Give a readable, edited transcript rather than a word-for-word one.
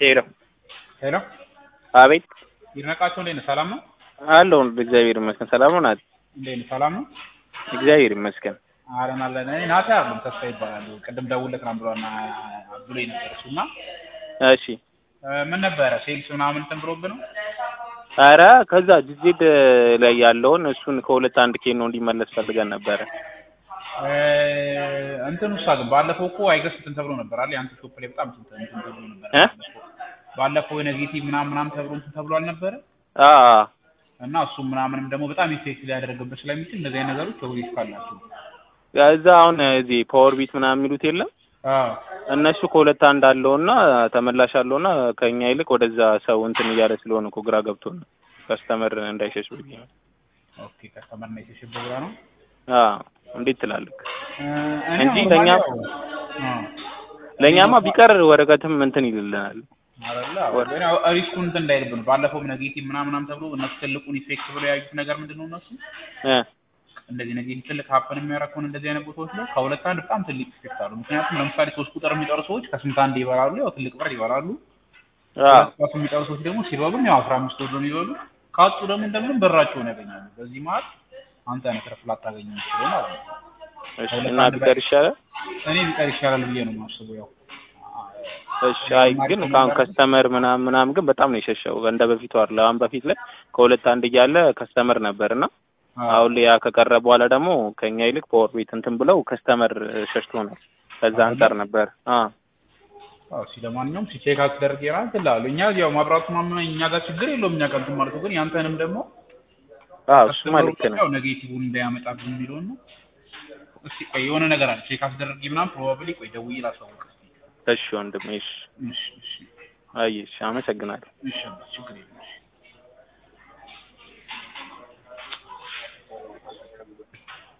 ሄሎ ሄሎ አቤት ይርነቃቸው እንዴት ነህ? ሰላም ነው አለው እግዚአብሔር ይመስገን። ሰላም ነው ናት? እንዴት ነህ? ሰላም ነው እግዚአብሔር ይመስገን። አረን አለን። እኔ ናቲ አይደለም ተስፋ ይባላል። ቅድም ደውለህ ብሎና ብሎኝ ነበር እሱና። እሺ ምን ነበረ ሴልስ ምናምን እንትን ብሎብህ ነው? ኧረ ከዛ ጅጅድ ላይ ያለውን እሱን ከሁለት አንድ ኬኖ እንዲመለስ ፈልገን ነበረ። እንትን ውስጥ ግን ባለፈው እኮ አይገስትን ተብሎ ነበር አይደል? አንተ ሾፕ ላይ በጣም እንትን ተብሎ ነበር። ባለፈው ኔጌቲቭ ምናምን ተብሎ እንትን ተብሎ አልነበረ? እና እሱ ምናምንም ደግሞ በጣም ኢፌክት ሊያደርግበት ስለሚችል እንደዚህ አይነት ነገሮች ሪስክ አላቸው። እዛ አሁን እዚህ ፓወር ቢት ምናምን የሚሉት የለም እነሱ ከሁለት አንድ አለውና ተመላሽ አለውና ከኛ ይልቅ ወደዛ ሰው እንትን እያለ ስለሆነ እኮ ግራ ገብቶ ነው ከስተመር እንዳይሸሽ ብዬ ነው። ኦኬ ከስተመር እንዳይሸሽ ብሎ ነው። እንዴት ትላለህ? እንጂ ለኛማ ቢቀር ወረቀትም እንትን ይልልናል አይደለ? ወደኔ ሪስኩን እንትን እንዳይልብን ባለፈው ኔጌቲቭ ምናምን ተብሎ እነሱ ትልቁን ኢፌክት ብሎ ያዩት ነገር ምንድነው እነሱ እንደዚህ ኔጌቲቭ ትልቅ ሀፕን የሚያረኩን እንደዚህ አይነት ቦታዎች ላይ ከሁለት አንድ በጣም ትልቅ ኢፌክት አሉ። ምክንያቱም ለምሳሌ 3 ቁጥር የሚጠሩ ሰዎች ከስንት አንድ ይበላሉ፣ ያው ትልቅ ብር ይበላሉ። ኳስ የሚጠሩ ሰዎች ደግሞ ሲበሉም ያው 15 ብር ነው ይበሉ። ካጡ ደግሞ እንደምንም ብራቸውን ያገኛሉ። በዚህ ማለት አንተ ነህ ትርፍ ላታገኝ የምትችለው ማለት ነው። እሺ እና ቢቀር ይሻላል። እኔ ቢቀር ይሻላል ብዬ ነው የማስበው ያው እሺ አይ ግን ካን ከስተመር ምናምን ግን በጣም ነው የሸሸው እንደ በፊቱ አይደል። አሁን በፊት ላይ ከሁለት አንድ እያለ ከስተመር ነበርና አሁን ላይ ያ ከቀረ በኋላ ደግሞ ከኛ ይልቅ ፓወር ቤት እንትን ብለው ከስተመር ሸሽቶ ነው ከዛ አንፃር ነበር። ለማንኛውም ቼክ አድርግ ይራን ትላሉ። እኛ ያው ማብራቱ ማመን እኛ ጋር ችግር የለውም። እኛ ቀልድ ማለት ግን ያንተንም ደግሞ እሱ ማለት ነው ያው ኔጌቲቭን እንዳያመጣብን የሚለው ነው። እስቲ ቆይ የሆነ ነገር አለ ቼክ አድርግ ምናምን ፕሮባብሊ ቆይ ደውዬ ላሳውቅ። እሺ ወንድሜ እሺ አመሰግናለሁ። እሺ ችግር የለም።